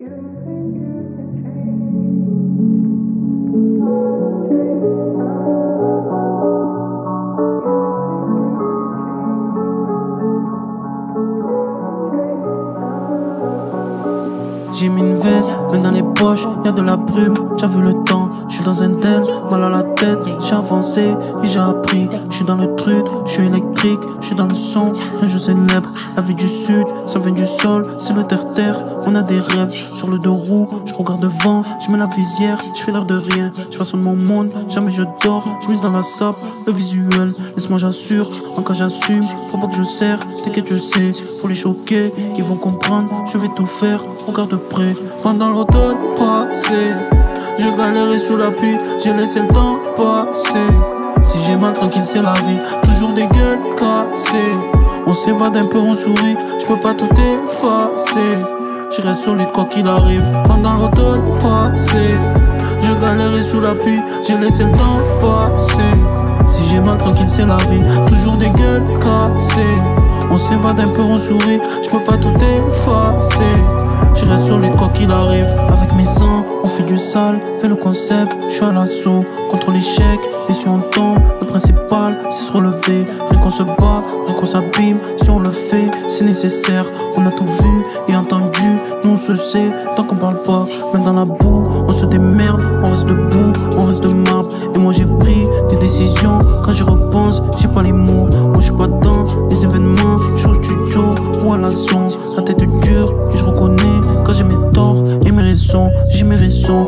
J'ai mis une veste, main dans les poches, y'a de la brume, t'as vu le temps, j'suis dans un tel, mal à la tête, j'ai avancé et j'ai appris, j'suis dans le truc, j'suis électrique, j'suis dans le son, un jeu célèbre, la vie du sud, ça vient du sol, c'est le terre-terre, on a des rêves, sur le deux roues, j'regarde devant, j'mets la visière, j'fais l'air de rien, j'façonne mon monde, jamais je dors, j'mise dans la sape, le visuel, laisse-moi j'assure, en cas j'assume, faut pas que je serre, t'inquiète je sais, faut les choquer, ils vont comprendre, je vais tout faire, regarde près. Pendant l'automne passé, je galérais sous la pluie, j'ai laissé le temps passer. Si j'ai mal tranquille c'est la vie, toujours des gueules cassées. On s'évade un peu, on sourit, je peux pas tout effacer. Je reste solide quoi qu'il arrive. Pendant l'automne passé, je galérais sous la pluie, j'ai laissé le temps passer. Si j'ai mal tranquille c'est la vie, toujours des gueules cassées. On s'évade un peu, on sourit, je peux pas tout effacer. Je reste solide quoi qu'il arrive. Avec mes seins, on fait du sale, fais le concept, je suis à l'assaut. Contre l'échec, et si on tombe, le principal c'est se relever. Rien qu'on se bat, rien qu'on s'abîme, si on le fait, c'est nécessaire. On a tout vu et entendu, nous on se sait, tant qu'on parle pas, même dans la boue, on se démerde, on reste debout, on reste de marbre. Et moi j'ai pris des décisions, quand j'y repense, j'ai pas les mots. Moi je suis pas dans les événements, je suis au studio ou à la zone. La tête dure et je reconnais quand j'ai mes torts et mes raisons, j'ai mes raisons.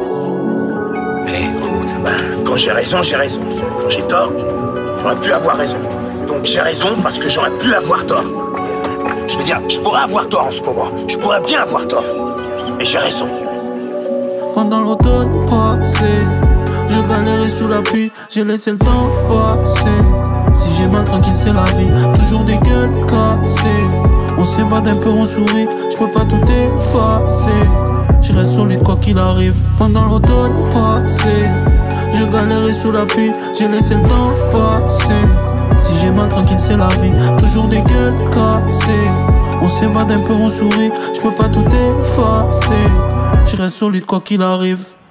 Mais écoute, quand j'ai raison, j'ai raison. Quand j'ai tort, j'aurais pu avoir raison. Donc j'ai raison parce que j'aurais pu avoir tort. Je veux dire, je pourrais avoir tort en ce moment. Je pourrais bien avoir tort. Mais j'ai raison. Pendant l'automne passé, je galérais sous la pluie, j'ai laissé le temps passer. Si j'ai mal tranquille c'est la vie, toujours des gueules cassées. On s'évade un peu, on sourit, je peux pas tout effacer. Je reste solide quoi qu'il arrive. Pendant l'automne passé, je galérais sous la pluie, j'ai laissé le temps passer. Si j'ai mal tranquille c'est la vie, toujours des gueules cassées. On s'évade un peu, on sourit, je peux pas tout effacer. Je reste solide quoi qu'il arrive.